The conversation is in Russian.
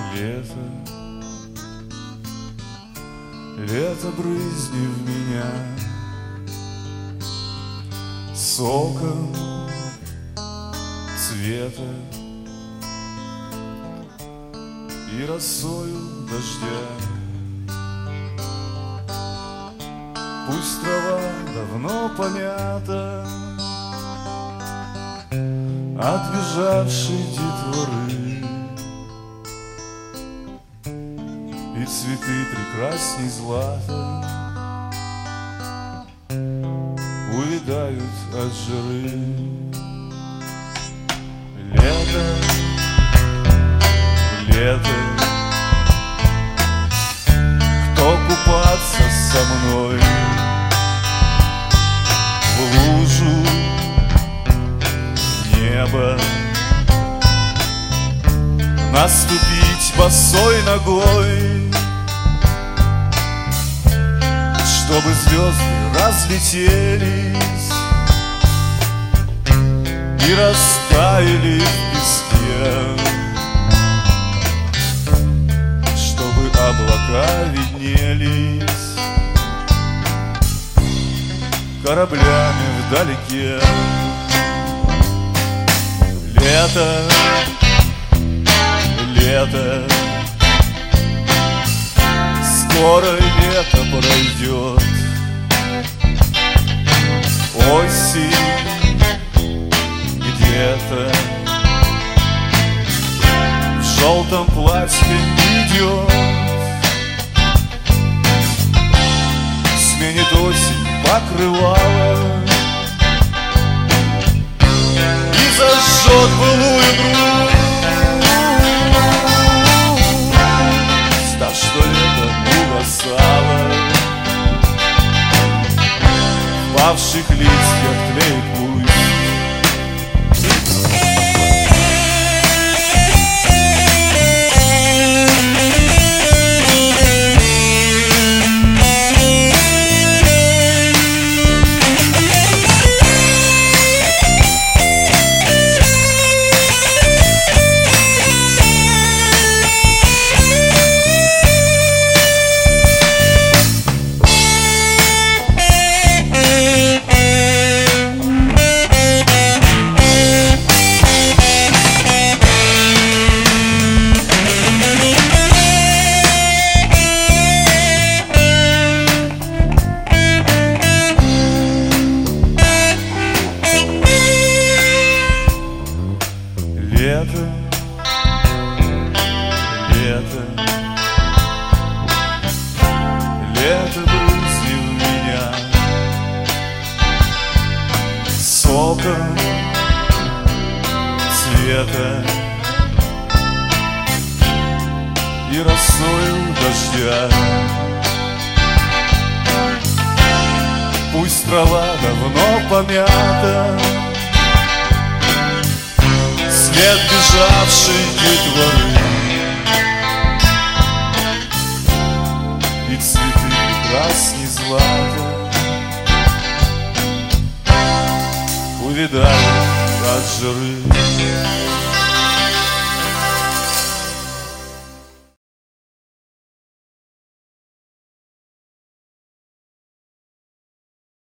Лето, лето, брызни в меня соком цвета и росою дождя. Пусть трава давно помята от бежавшей детворы, и цветы прекрасней злата увядают от жары. Лето, лето, кто купаться со мной в лужу неба, наступить босой ногой, чтобы звезды разлетелись и растаяли в песке, чтобы облака виднелись кораблями вдалеке. Лето, лето, скоро лето пройдет. Осень где-то в желтом платье идет, сменит осень покрывало и зажжет былую грусть. Так что лето угасало, в павших листьях тлеет путь. Лето, лето, лето, брызни в меня соком цвета и росою дождя. Пусть трава давно помята, след бежавшей детворы, и цветы прекрасней злата увядают от жары.